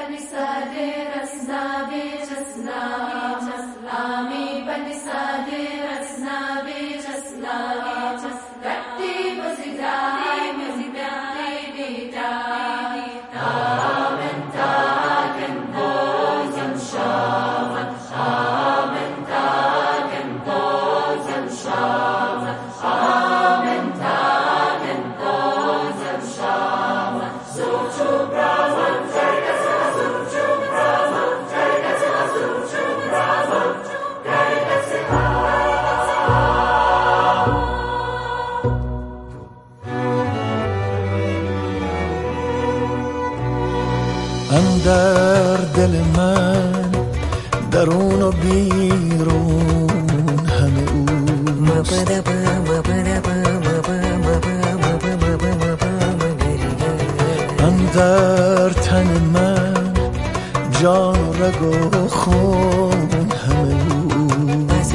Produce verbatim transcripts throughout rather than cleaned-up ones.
در دل من درون و بیرون همه اوست، اندر تن من جان و رگ و خون همه اوست.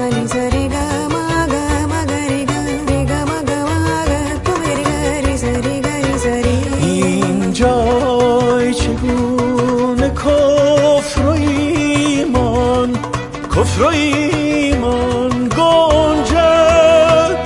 این جای چگونه کفر و ایمان کفر و ایمان گنجد،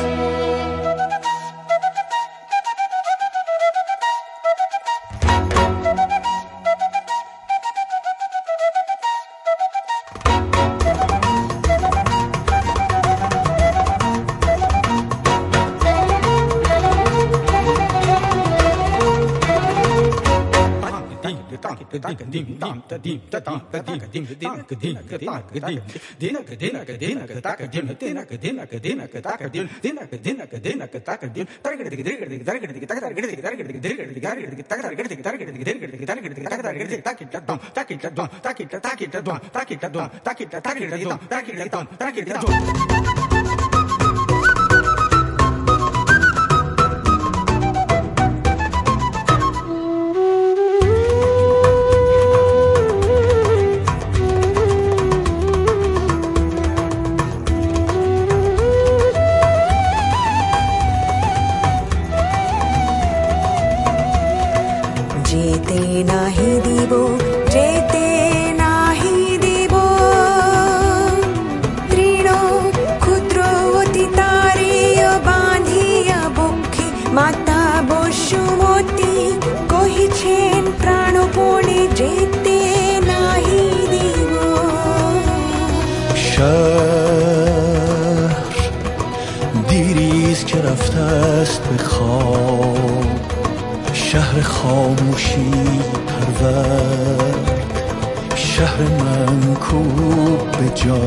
شهر خاموشی پرورد، شهر من کوب به جا.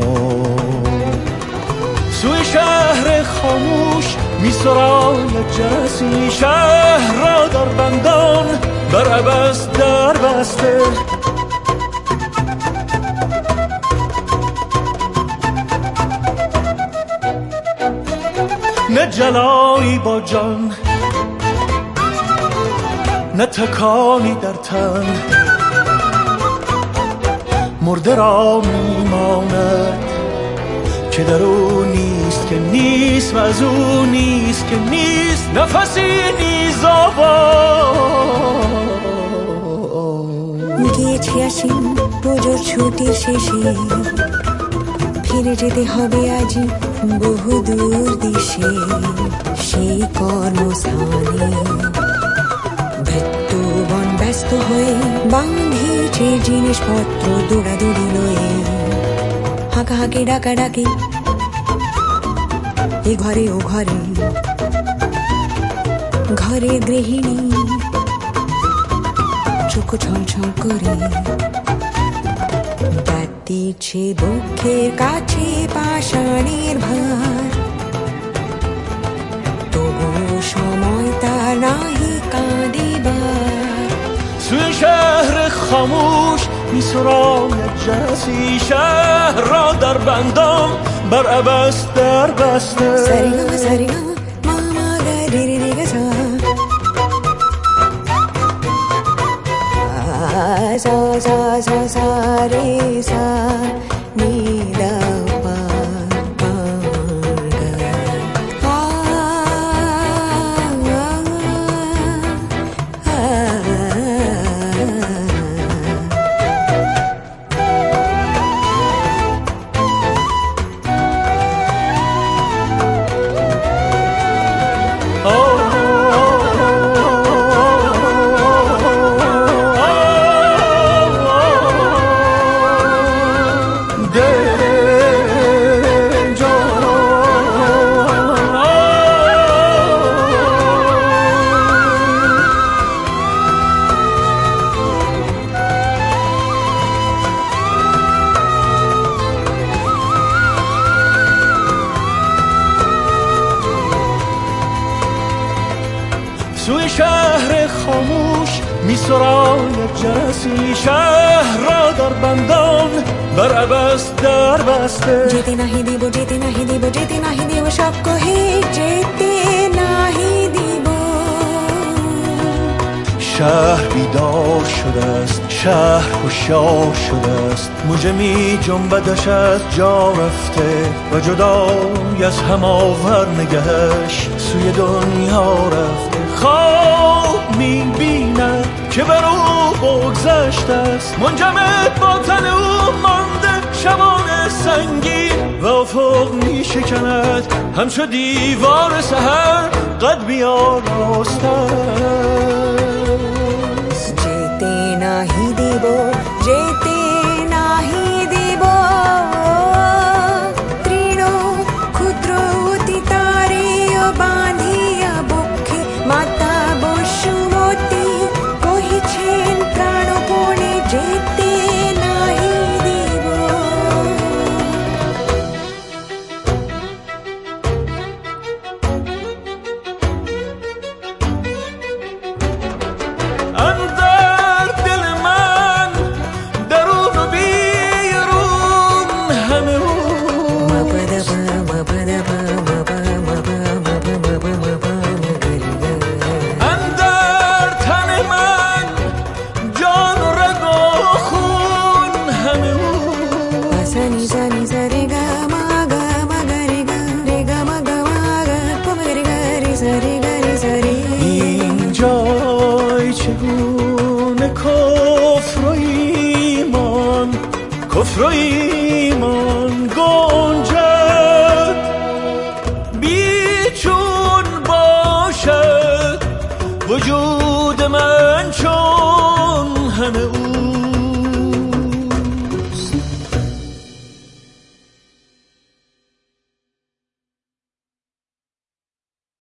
سوی شهر خاموش می سراید جرسی، شهر را در بندان بر عبث در بسته. نه جلایی با جان، نه تکانی در تن، مرده را میماند که در او نیست که نیست و از او نیست که نیست نفسی نیز গিয়েছি আসি পুজোর ছুটির শেষে, ফিরে যেতে হবে আজি বহু দূর দেশে। সেই কর্মস্থানে বৃত্তবন ব্যস্ত হয়ে বাঁধিছে জিনিসপত্র দৌড়াদৌড়ি লয়ে। হাঁকাহাঁকি ডাকাডাকি এ ঘরে ও ঘরে, ঘরে গৃহিণী চোখ ছলছল করে দিচ্ছে বুকের কাছে পাষাণের ভার। তবু সময় তার নাহি কাঁদিবার। سوی شهر خاموش می سراید جرسی، شهر را در بندام بر عبث در بسته. سریگا سریگا ماما گری دیگه سا سا سا سا سا ری سا نی دا پا پا گا. آ آ آ سراید جرسی، شهر را در بندان بر عبث در بسته. جیتی نهی دیبو جیتی نهی دیبو جیتی نهی دیبو شب کو هیچ جیتی نهی دیبو. شهر بیدار شده است، شهر هوشیار شده است، موجه می جنبدش از جا رفته و جدای از هم آور نگهش سوی دنیا رفته. خواب می بیند که بر او بگذشته است، منجمد با تن او مانده شبان سنگین و افق می شکند همچو دیوار سحر قد بیاراسته است. جیتی نهی دیبو جیتی نهی دیبو ترینو ক্ষুদ্রতি তারিও বাঁধিয়া বুকে মাতা বসুমতী কহিছেন প্রাণপণে যেতে নাহি দিব। این جای چگونه کفر و ایمان کفر و ایمان گنجد بیچون باشد وجود من چون همه